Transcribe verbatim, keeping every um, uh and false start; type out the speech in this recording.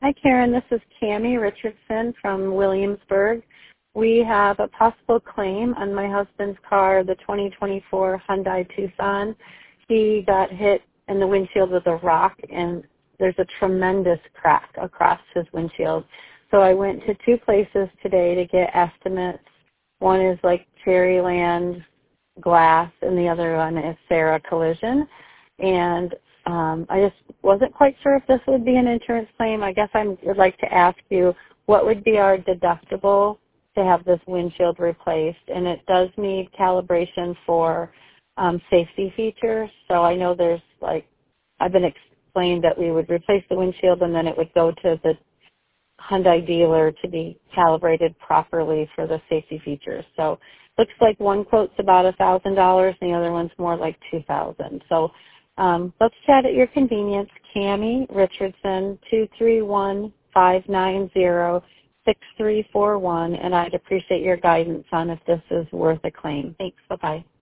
Hi, Karen. This is Cammie Richardson from Williamsburg. We have a possible claim on my husband's car, the twenty twenty-four Hyundai Tucson. He got hit in the windshield with a rock, and there's a tremendous crack across his windshield. So I went to two places today to get estimates. One is like Cherryland Glass, and the other one is Sarah Collision. And um, I just wasn't quite sure if this would be an insurance claim. I guess I would like to ask you, what would be our deductible to have this windshield replaced? And it does need calibration for um, safety features. So I know there's like, I've been explained that we would replace the windshield and then it would go to the Hyundai dealer to be calibrated properly for the safety features. So looks like one quote's about a thousand dollars and the other one's more like two thousand. So um, let's chat at your convenience. Cammie Richardson, two three one, five nine zero, six three four one, and I'd appreciate your guidance on if this is worth a claim. Thanks. Bye bye.